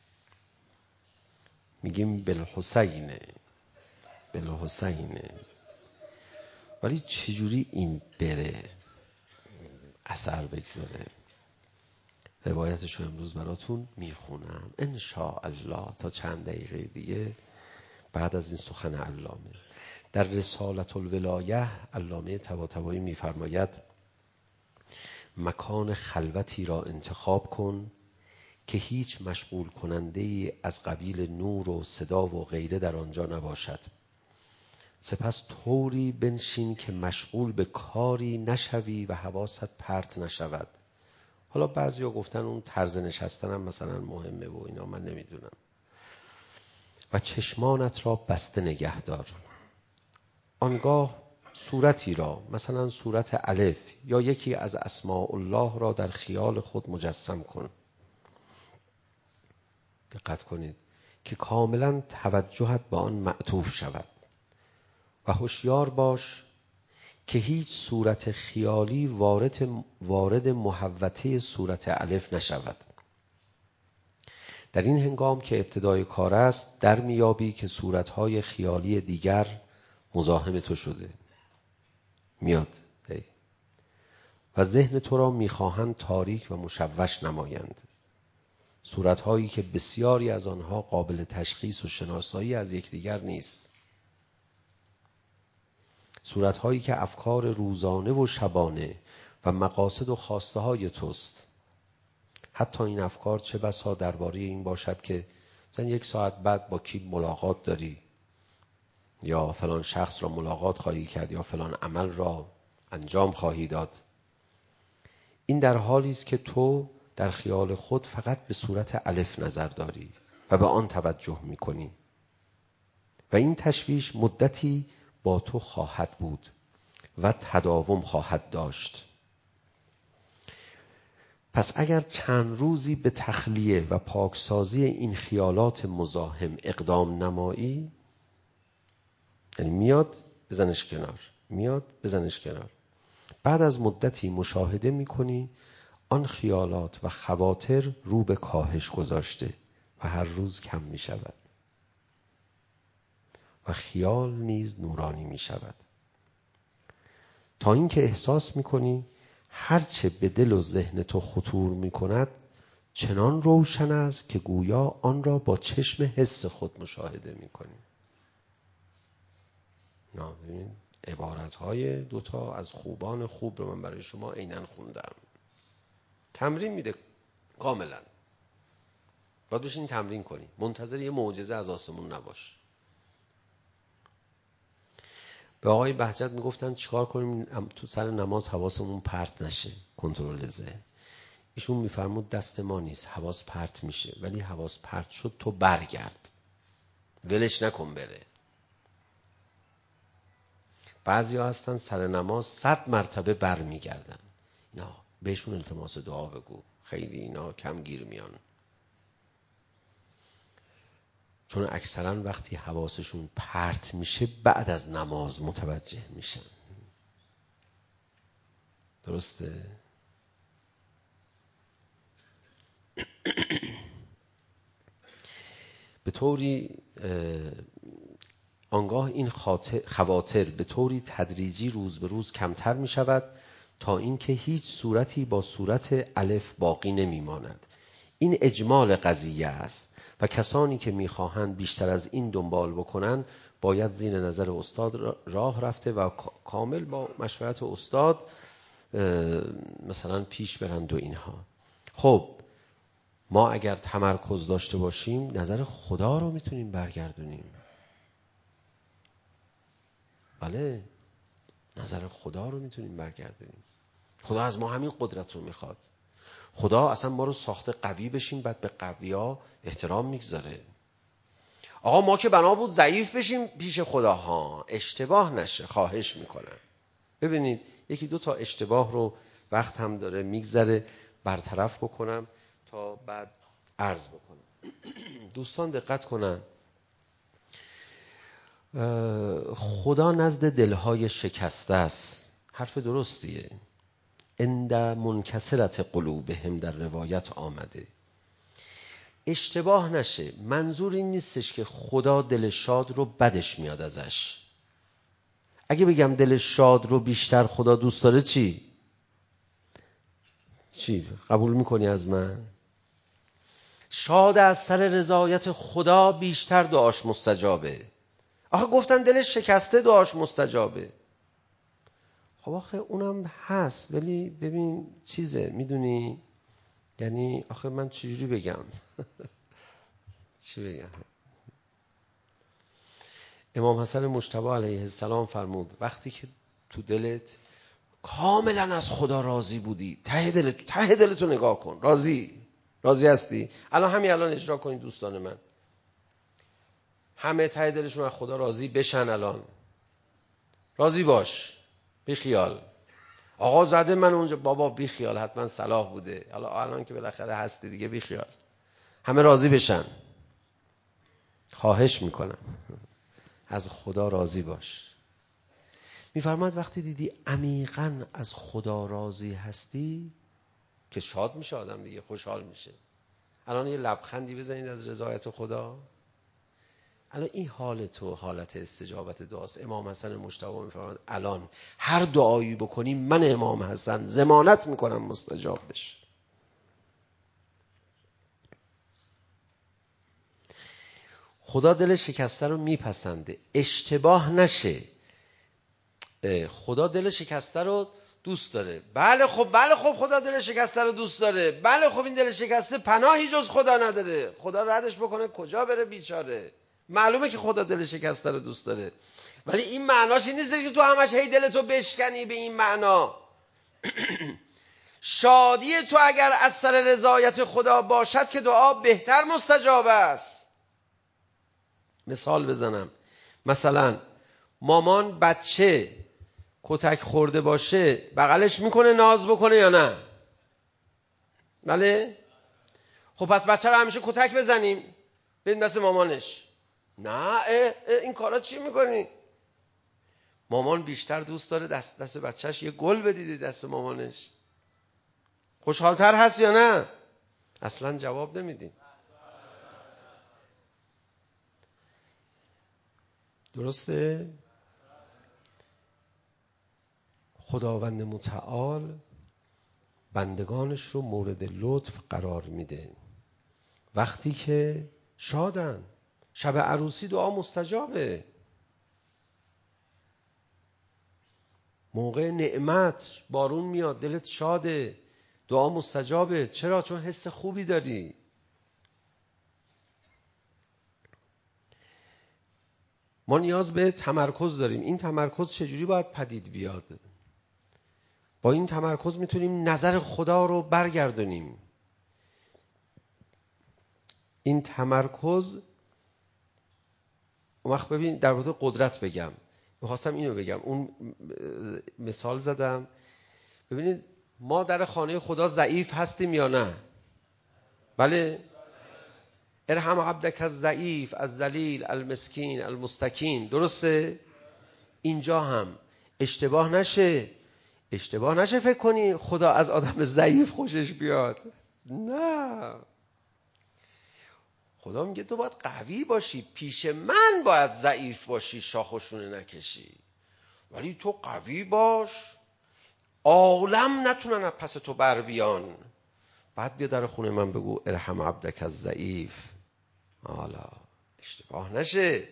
میگیم بالحسینه بالحسینه، ولی چجوری این بره اثر بگذاره؟ روایتش رو امروز براتون میخونم ان شاء الله تا چند دقیقه دیگه بعد از این سخن علامه. در رسالت الولایه علامه طباطبایی میفرماید مکان خلوتی را انتخاب کن که هیچ مشغول کننده ای از قبیل نور و صدا و غیره در آنجا نباشد. سپس طوری بنشین که مشغول به کاری نشوی و حواست پرت نشود. حالا بعضیا گفتن اون طرز نشستن هم مثلا مهمه و اینا، من نمیدونم. و چشمانت را بسته نگه دار. آنگاه صورتی را، مثلا صورت الف یا یکی از اسماء الله را در خیال خود مجسم کن. دقت کنید که کاملا توجهت به آن معطوف شود و هوشیار باش که هیچ صورت خیالی وارد وارد محوطه صورت الف نشود. در این هنگام که ابتدای کار است در میابی که صورتهای خیالی دیگر مزاحم تو شده میاد هی. و ذهن تو را میخواهند تاریک و مشوش نمایند. صورتهایی که بسیاری از آنها قابل تشخیص و شناسایی از یکدیگر نیست. صورتهایی که افکار روزانه و شبانه و مقاصد و خواسته های توست. حتی این افکار چه بسا درباره این باشد که مثلا یک ساعت بعد با کی ملاقات داری، یا فلان شخص را ملاقات خواهی کرد، یا فلان عمل را انجام خواهی داد. این در حالی است که تو در خیال خود فقط به صورت الف نظر داری و به آن توجه می‌کنی و این تشویش مدتی با تو خواهد بود و تداوم خواهد داشت. پس اگر چند روزی به تخلیه و پاکسازی این خیالات مزاحم اقدام نمایی، یعنی میاد بزنش کنار، میاد بزنش کنار، بعد از مدتی مشاهده میکنی آن خیالات و خواطر رو به کاهش گذاشته و هر روز کم میشود و خیال نیز نورانی میشود، تا اینکه احساس میکنی هرچه به دل و ذهن تو خطور میکند چنان روشن است که گویا آن را با چشم حس خود مشاهده میکنی. نه ببین عبارتهای دوتا از خوبان خوب رو من برای شما عیناً خوندم. تمرین میده کاملا. باید بشین تمرین کنی، منتظر یه معجزه از آسمون نباش. به آقای بهجت میگفتن چیکار کنیم تو سر نماز حواسمون پرت نشه، کنترل ذهن. ایشون میفرمود دست ما نیست، حواس پرت میشه، ولی حواس پرت شد تو برگرد، ولش نکن بره. بعضی ها هستن سر نماز صد مرتبه بر میگردن، اینا بهشون التماس دعا بگو، خیلی اینا کم گیر میان، چون اکثرا وقتی حواسشون پرت میشه بعد از نماز متوجه میشن. درسته؟ به طوری آنگاه این خواطر به طوری تدریجی روز به روز کمتر می شود تا اینکه هیچ صورتی با صورت الف باقی نمی ماند. این اجمال قضیه است و کسانی که می خواهند بیشتر از این دنبال بکنند باید زیر نظر استاد راه رفته و کامل با مشورت استاد مثلا پیش برند و اینها. خب ما اگر تمرکز داشته باشیم نظر خدا رو میتونیم برگردونیم. بله، نظر خدا رو میتونیم برگردونیم. خدا از ما همین قدرت رو میخواد. خدا اصلا ما رو ساخته قوی بشیم، بعد به قویا احترام میگذاره. آقا ما که بنا بود ضعیف بشیم پیش خدا، ها اشتباه نشه، خواهش میکنم. ببینید یکی دو تا اشتباه رو وقت هم داره میگذره برطرف بکنم تا بعد عرض بکنم. دوستان دقت کنن، خدا نزد دلهای شکسته است. حرف درستیه. عند منکسرت قلوبهم در روایت آمده. اشتباه نشه، منظور این نیستش که خدا دل شاد رو بدش میاد ازش. اگه بگم دل شاد رو بیشتر خدا دوست داره چی؟ چی؟ قبول میکنی از من؟ شاد از سر رضایت خدا بیشتر دعاش مستجابه. آخه گفتن دلش شکسته دعاش مستجابه. خب آخه اونم هست، ولی ببین چیزه، میدونی یعنی آخه من چجوری بگم چی بگم؟ امام حسن مجتبی علیه السلام فرمود وقتی که تو دلت کاملا از خدا راضی بودی، ته دلت ته دلتو نگاه کن، راضی راضی هستی؟ الان همین الان اجرا کنید دوستان من، همه ته دلشون از خدا راضی بشن. الان راضی باش، بی خیال. آقا زده من اونجا، بابا بی خیال، حتما صلاح بوده، حالا الان که بالاخره هستی دیگه، بی خیال. همه راضی بشن. خواهش میکنم از خدا راضی باش. میفرماد وقتی دیدی عمیقاً از خدا راضی هستی که شاد میشه آدم دیگه، خوشحال میشه. الان یه لبخندی بزنید از رضایت خدا. الان این حال تو حالت استجابت دعاست. امام حسن مجتبی میفرماد الان هر دعایی بکنی من امام حسن ضمانت میکنم مستجاب بشه. خدا دل شکسته رو میپسنده. اشتباه نشه، خدا دل شکسته رو دوست داره. بله خب بله خب خدا دل شکسته رو دوست داره. بله خب این دل شکسته پناهی جز خدا نداره. خدا ردش بکنه کجا بره بیچاره؟ معلومه که خدا دل شکسته رو دوست داره، ولی این معناش این نیست که تو همش هی دلتو بشکنی به این معنا. شادی تو اگر از سر رضایت خدا باشد که دعا بهتر مستجاب است. مثال بزنم، مثلا مامان بچه کتک خورده باشه بغلش میکنه ناز بکنه یا نه؟ بله؟ خب پس بچه رو همیشه کتک بزنیم بدیم دست مامانش؟ نه، اه اه این کارا چی میکنی؟ مامان بیشتر دوست داره دست دست بچهش یه گل بدیده دست مامانش. خوشحالتر هست یا نه؟ اصلا جواب نمیدین. درسته؟ خداوند متعال بندگانش رو مورد لطف قرار میده وقتی که شادن. شب عروسی دعا مستجابه، موقع نعمت بارون میاد دلت شاده دعا مستجابه. چرا؟ چون حس خوبی داری. ما نیاز به تمرکز داریم. این تمرکز چجوری باید پدید بیاد؟ با این تمرکز میتونیم نظر خدا رو برگردونیم. این تمرکز اون وقت ببین در مورد قدرت بگم، میخواستم اینو بگم، اون مثال زدم. ببینید ما در خانه خدا ضعیف هستیم یا نه؟ بله. ارحم عبدک الضعیف الذلیل المسکین المستکین. درسته؟ اینجا هم اشتباه نشه، اشتباه نشه فکر کنی خدا از آدم ضعیف خوشش بیاد. نه، خدا میگه تو باید قوی باشی، پیش من باید ضعیف باشی، شاخشونه نکشی، ولی تو قوی باش، عالم نتونن از پس تو بر بیان. بعد بیا در خونه من بگو ارحم عبدک الضعیف. حالا اشتباه نشه.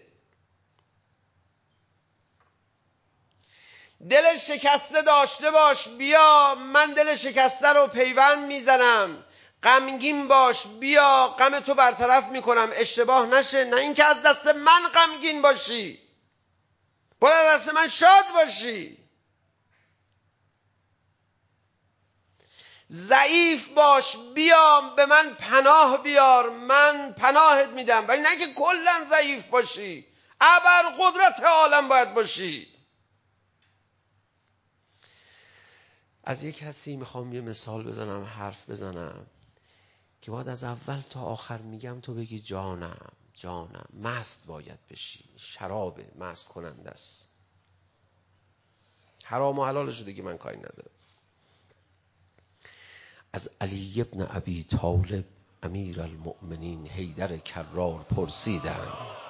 دل شکسته داشته باش، بیا من دل شکسته رو پیوند میزنم. غمگین باش، بیا غم تو برطرف میکنم. اشتباه نشه. نه اینکه از دست من غمگین باشی، باید از دست من شاد باشی. ضعیف باش، بیا به من پناه بیار، من پناهت میدم. ولی نه که کلا ضعیف باشی، ابر قدرت عالم باید باشی. از یک کسی میخوام یه مثال بزنم، حرف بزنم که باید از اول تا آخر میگم تو بگی جانم جانم. مست باید بشی. شراب مست کننده است. حرام و حلالش دیگه من کاری ندارم. از علی ابن ابی طالب امیر المؤمنین حیدر کرار پرسیدن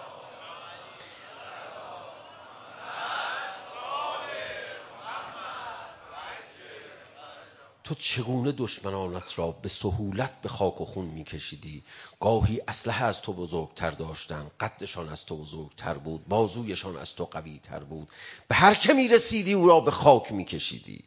تو چگونه دشمنانت را به سهولت به خاک و خون میکشیدی؟ گاهی اسلحه از تو بزرگتر داشتن، قدشان از تو بزرگتر بود، بازویشان از تو قوی تر بود، به هر که میرسیدی او را به خاک میکشیدی.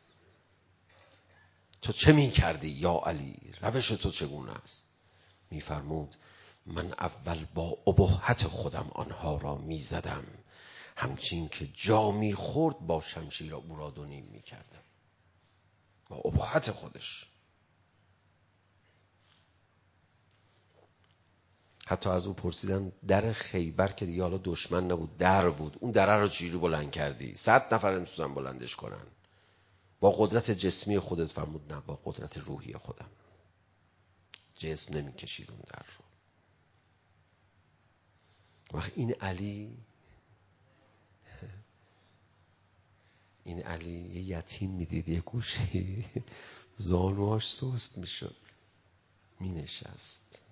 تو چه میکردی یا علی؟ روش تو چگونه است؟ میفرمود من اول با ابهت خودم آنها را میزدم، همچین که جا میخورد با شمشیر او را دو نیم میکردم. با ابهت خودش. حتی از او پرسیدن در خیبر که دیگه حالا دشمن نبود، در بود، اون دره رو چجوری بلند کردی؟ صد نفر نمیتونن بلندش کنن. با قدرت جسمی خودت؟ فرمود نه، با قدرت روحی خودم. جسم نمیکشید اون در رو. وقت این علی این علی یه یتیم میدید یه گوشه، زانوهاش سست میشد، مینشست.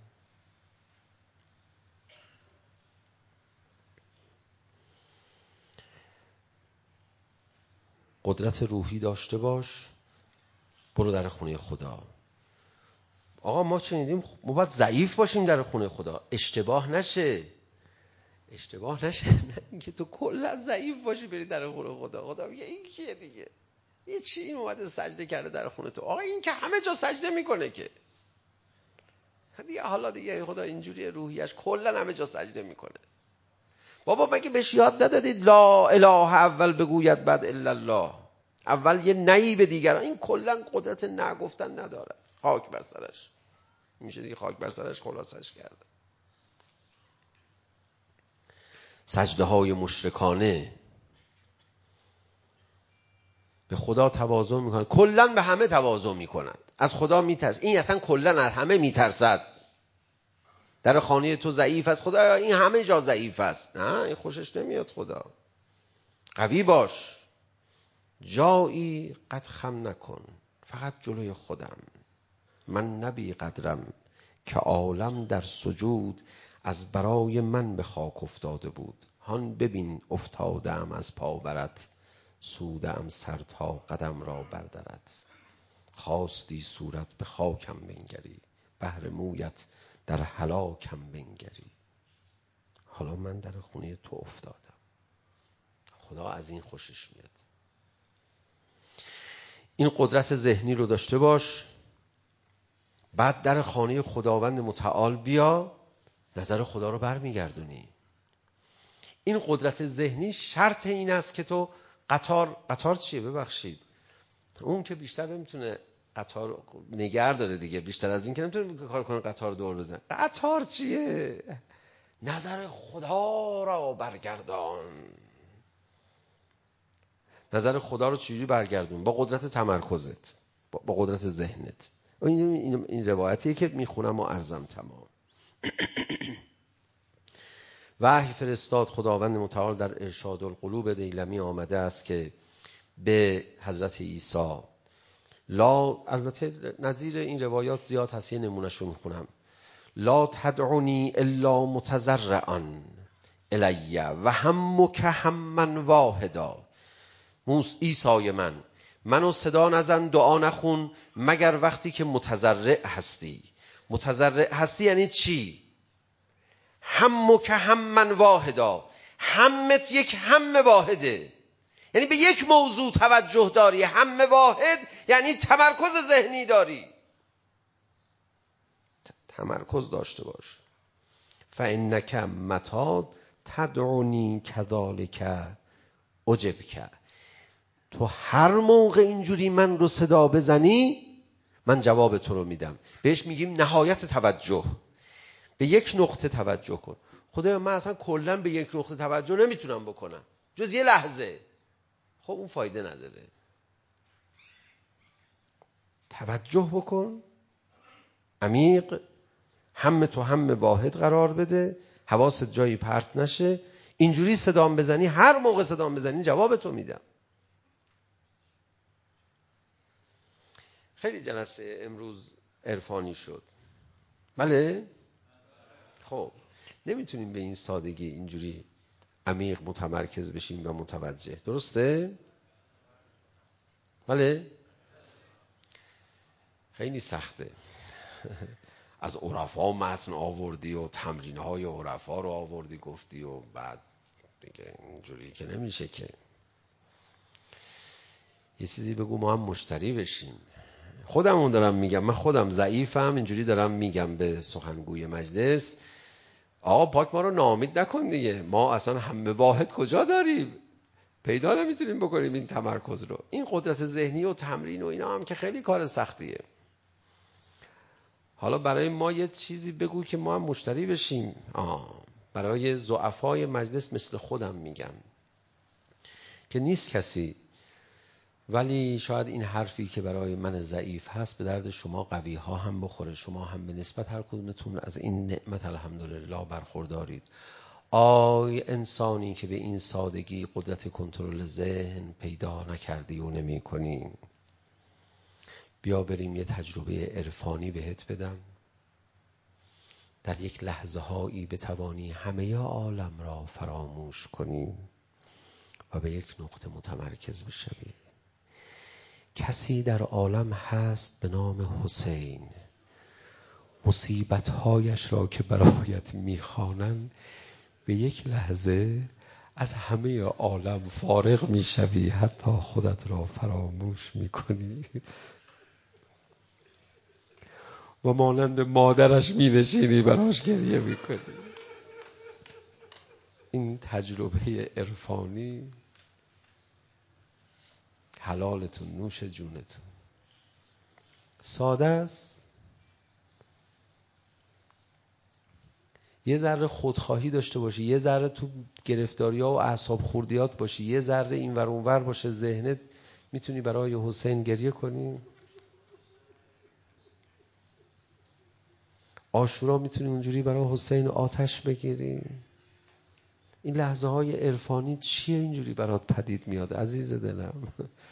قدرت روحی داشته باش، برو در خونه خدا. آقا ما شنیدیم ما باید ضعیف باشیم در خونه خدا. اشتباه نشه، اشتباه نشه. نه اینکه تو کلا ضعیف باشی بری در خونه خدا. خدا میگه این کیه دیگه؟ یه چی این اومده سجده کرده در خونه تو؟ آقا این که همه جا سجده میکنه که دیگه، حالا دیگه خدا اینجوری روحیش کلا همه جا سجده میکنه. بابا مگه بهش یاد ندادید لا اله اول بگوید بعد الا الله؟ اول یه نهی به دیگران. این کلا قدرت نه گفتن ندارد. خاک بر سرش. میشه دیگه خاک بر سرش خلاصش کرده. سجده های مشرکانه به خدا تواضع میکنن، کلا به همه تواضع میکنن، از خدا میترس. این اصلا کلا از همه میترسد. در خانه تو ضعیف است، خدا این همه جا ضعیف است. نه، این خوشش نمیاد خدا. قوی باش، جایی قد خم نکن، فقط جلوی خودم. من نبی قدرم که عالم در سجود از برای من به خاک افتاده بود. هان ببین افتادم از پاورت، سودم سر تا قدم را بردرت. خواستی صورت به خاکم بنگری، بهر مویت در هلاکم بنگری. حالا من در خونه تو افتادم. خدا از این خوشش میاد. این قدرت ذهنی رو داشته باش. بعد در خانه خداوند متعال بیا، نظر خدا رو برمیگردونی. این قدرت ذهنی شرط این است که تو قطار قطار چیه ببخشید، اون که بیشتر نمیتونه قطار نگه داره دیگه، بیشتر از این که نمیتونه کار کنه قطار دور بزنه. قطار چیه؟ نظر خدا را برگردان. نظر خدا رو چجوری برگردون؟ با قدرت تمرکزت، با, با قدرت ذهنت. این, این, این روایتیه که میخونم و عرضم تمام. وحی فرستاد خداوند متعال در ارشاد القلوب دیلمی آمده است که به حضرت عیسی لا، البته نظیر این روایات زیاد هست، یه نمونهش رو میخونم. لا تدعونی الا متضرعا الی و همک هممن واحدا. موسی عیسی من منو صدا نزن، دعا نخون مگر وقتی که متضرع هستی. متضرع هستی یعنی چی؟ همک هممن واحدا، همت یک هم واحده، یعنی به یک موضوع توجه داری. هم واحد یعنی تمرکز ذهنی داری، تمرکز داشته باش. فانک متی تدعونی کذالک اجبک. تو هر موقع اینجوری من رو صدا بزنی من جواب تو رو میدم. بهش میگیم نهایت توجه. به یک نقطه توجه کن. خدایا من اصلا کلا به یک نقطه توجه نمیتونم بکنم جز یه لحظه. خب اون فایده نداره. توجه بکن عمیق، هم تو هم واحد قرار بده، حواست جایی پرت نشه. اینجوری صدام بزنی، هر موقع صدام بزنی جواب تو میدم. خیلی جلسه امروز عرفانی شد. بله؟ خب نمیتونیم به این سادگی اینجوری عمیق متمرکز بشیم و متوجه. درسته؟ بله؟ خیلی سخته. از عرفا متن آوردی و تمرین‌های عرفا رو آوردی گفتی و بعد دیگه اینجوری که نمیشه که. یه چیزی بگو ما هم مشتری بشیم. خودمون دارم میگم، من خودم ضعیفم، اینجوری دارم میگم به سخنگوی مجلس آقا پاک ما رو ناامید نکن دیگه. ما اصلا همه واحد کجا داریم؟ پیدا نمیتونیم بکنیم این تمرکز رو. این قدرت ذهنی و تمرین و اینا هم که خیلی کار سختیه. حالا برای ما یه چیزی بگو که ما هم مشتری بشیم. آه. برای ضعفای مجلس مثل خودم میگم که نیست کسی، ولی شاید این حرفی که برای من ضعیف هست به درد شما قوی ها هم بخوره. شما هم به نسبت هر کدومتون از این نعمت الحمدلله برخوردارید. آی انسانی که به این سادگی قدرت کنترل ذهن پیدا نکردی و نمی کنی، بیا بریم یه تجربه عرفانی بهت بدم. در یک لحظه هایی بتوانی همه عالم را فراموش کنی و به یک نقطه متمرکز بشوی. کسی در عالم هست به نام حسین، مصیبت‌هایش را که برایت می‌خوانند به یک لحظه از همه عالم فارغ می‌شوی، حتی خودت را فراموش می‌کنی و مانند مادرش می‌نشینی براش گریه می‌کنی. این تجربه عرفانی حلالتون، نوش جونتون. ساده است. یه ذره خودخواهی داشته باشی، یه ذره تو گرفتاری‌ها و اعصاب خوردیات باشی، یه ذره این ور اون ور باشه ذهنت، میتونی برای حسین گریه کنی. عاشورا میتونی اونجوری برای حسین آتش بگیری. این لحظه های عرفانی چیه اینجوری برات پدید میاد عزیز دلم؟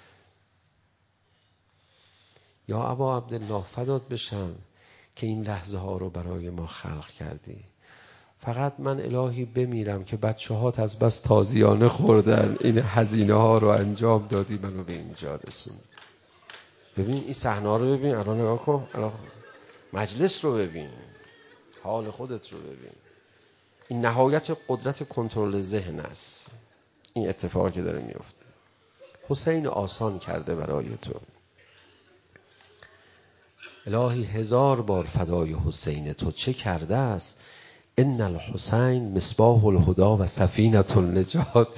یا ابا عبدالله فدات بشم که این لحظه ها رو برای ما خلق کردی. فقط من الهی بمیرم که بچه هات از بس تازیانه خوردن این هزینه ها رو انجام دادی منو به اینجا رسوند. ببین این صحنه ها رو ببین، الان نگاه کن، الان مجلس رو ببین، حال خودت رو ببین. این نهایت قدرت کنترل ذهن است. این اتفاقی که داره میفته حسین آسان کرده برای تو. الهی هزار بار فدای حسین تو چه کرده است ان الحسین مصباح الهدى و سفینة النجات.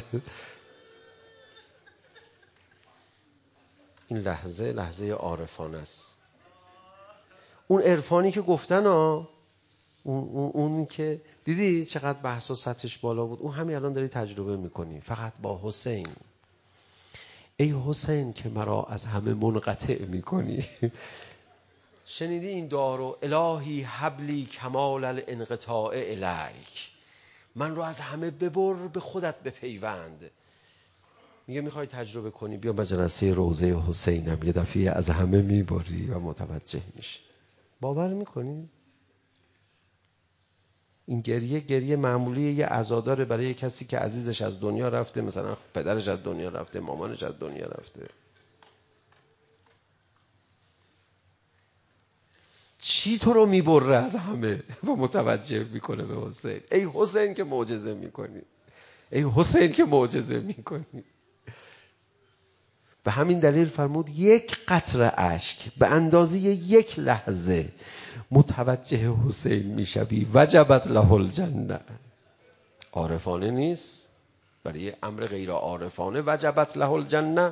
این لحظه لحظه عارفانه است. اون عرفانی که گفتن ها، اون, اون, اون که دیدی چقدر بحث و سطحش بالا بود، اون همین الان داری تجربه میکنی فقط با حسین. ای حسین که مرا از همه منقطع میکنی. شنیدی این دعا رو؟ الهی حبلی کمال الانقطاع الیک، من رو از همه ببر به خودت بپیوند. میگه میخوای تجربه کنی، بیا به جلسه روضه حسینم، یه دفعه از همه میبری و متوجه میشی. باور میکنی؟ این گریه گریه معمولی یه عزاداره برای کسی که عزیزش از دنیا رفته، مثلا پدرش از دنیا رفته، مامانش از دنیا رفته. چی تو رو میبره از همه و متوجه میکنه به حسین؟ ای حسین که معجزه میکنی، ای حسین که معجزه میکنی. به همین دلیل فرمود یک قطره اشک به اندازه یک لحظه متوجه حسین میشوی وجبت له الجنه. عارفانه نیست؟ برای امر غیر عارفانه وجبت له الجنه.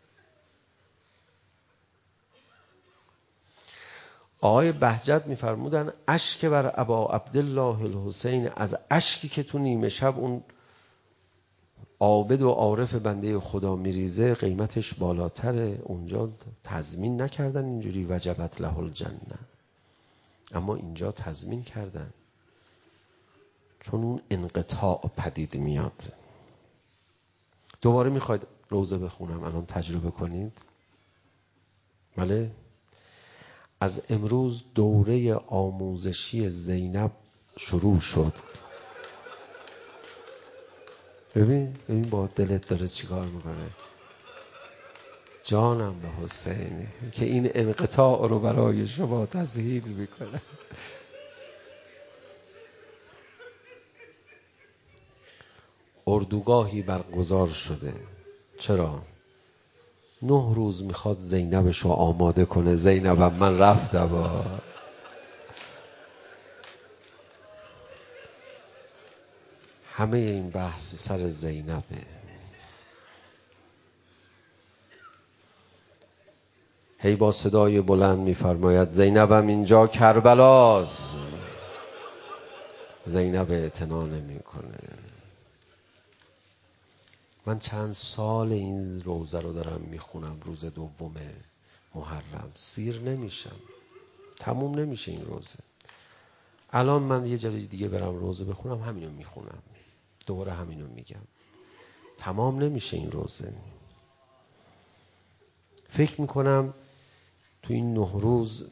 آقای بهجت میفرمودن اشک بر ابا عبدالله الحسین، از اشکی که تو نیمه شب اون عابد و عارف بنده خدا میریزه قیمتش بالاتره. اونجا تضمین نکردن اینجوری وجبت له الجنه، اما اینجا تضمین کردن، چون اون انقطاع پدید میاد. دوباره میخواید روزه بخونم الان تجربه کنید؟ بله. از امروز دوره آموزشی زینب شروع شد. ببین ببین با دلت داره چیکار میکنه. جانم به حسین که این انقطاع رو برای شما تسهیل میکنه. اردوگاهی برگزار شده. چرا؟ نه روز میخواد زینبش رو آماده کنه. زینبم من رفتم با همه این بحث سر زینبه. هی با صدای بلند میفرماید زینبم اینجا کربلاست. زینب اعتنا نمیکنه. من چند سال این روزه رو دارم میخونم، روز دوم محرم، سیر نمیشم، تموم نمیشه این روزه. الان من یه جای دیگه برم روزه بخونم همینو میخونم، دوباره همینو میگم، تمام نمیشه این روزه. فکر میکنم تو این نه روز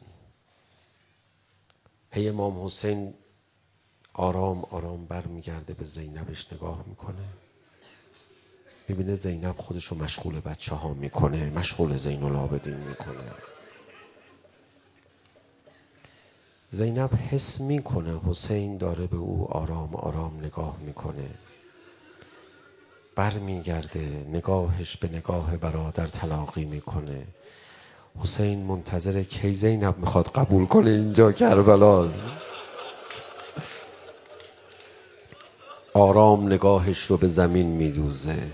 هی امام حسین آرام آرام بر میگرده به زینبش نگاه میکنه، میبینه زینب خودشو مشغول بچه ها میکنه، مشغول زین العابدین میکنه. زینب حس میکنه حسین داره به او آرام آرام نگاه میکنه، بر میگرده نگاهش به نگاه برادر تلاقی میکنه. حسین منتظر کی زینب میخواد قبول کنه اینجا کربلاست. آرام نگاهش رو به زمین میدوزه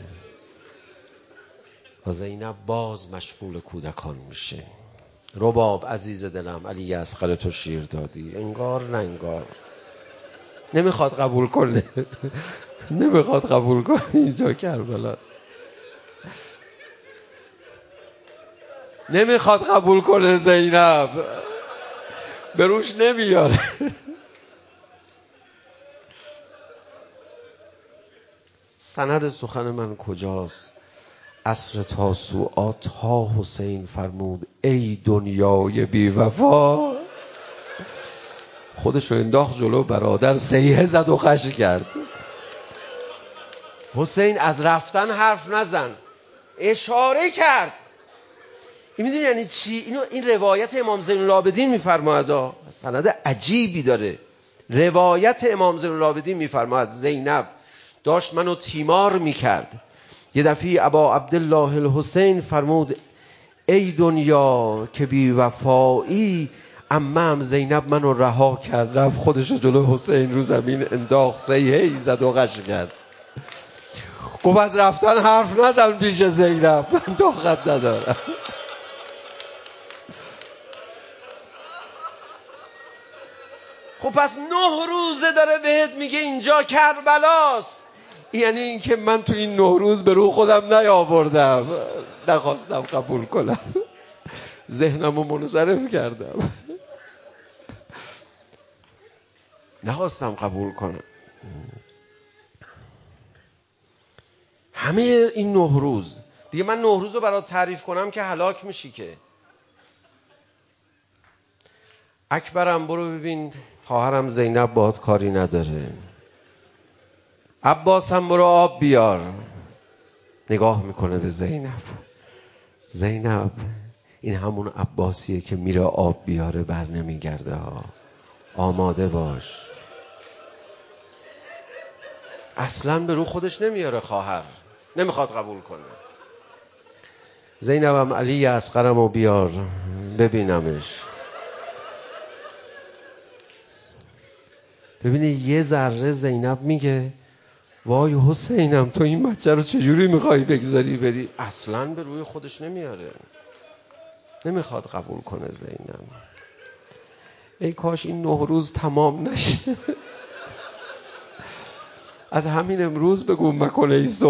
و زینب باز مشغول کودکان میشه. رباب عزیز دلم، علی اصغر تو شیر دادی، انگار نه انگار نمیخواد قبول کنه. نمیخواد قبول کنه اینجا کربلاست. نمیخواد قبول کنه زینب، به روش نمیاره. سند سخن من کجاست؟ عصر تاسوعا تا حسین فرمود ای دنیای بی وفا، خودش رو انداخت جلو برادر، سیحه زد و خش کرد. حسین از رفتن حرف نزن، اشاره کرد. این میدونی یعنی چی؟ اینو این روایت امام زین العابدین میفرماید، سند عجیبی داره. روایت امام زین العابدین میفرماید زینب داشت منو تیمار میکرد. یه دفعه ابا عبدالله الحسین فرمود ای دنیا که بی وفایی، عمم زینب منو رها کرد، رفت خودشو جلو حسین رو زمین انداخت، سیهی زد و قش کرد. گفت از رفتن حرف نزن پیش زینب، من طاقت ندارم. خب پس نه روزه داره بهت میگه اینجا کربلاست. یعنی این که من تو این نه روز به رو خودم نیاوردم، نخواستم قبول کنم، ذهنمو منصرف کردم، نخواستم قبول کنم. همه این نه روز دیگه، من نه روز رو برات تعریف کنم که هلاک میشی. که اکبرم برو ببین خواهرم زینب باهات کاری نداره، عباسم برو آب بیار. نگاه میکنه به زینب، زینب این همون عباسیه که میره آب بیاره بر نمیگرده ها، آماده باش. اصلا به رو خودش نمیاره، خواهر نمیخواد قبول کنه. زینبم علی اصغرمو بیار ببینمش. ببینی یه ذره زینب میگه وای حسینم تو این بچه رو چجوری میخوای بگذاری بری؟ اصلا به روی خودش نمیاره، نمیخواد قبول کنه زینب. ای کاش این نه روز تمام نشه. از همین امروز بگو مکنه ای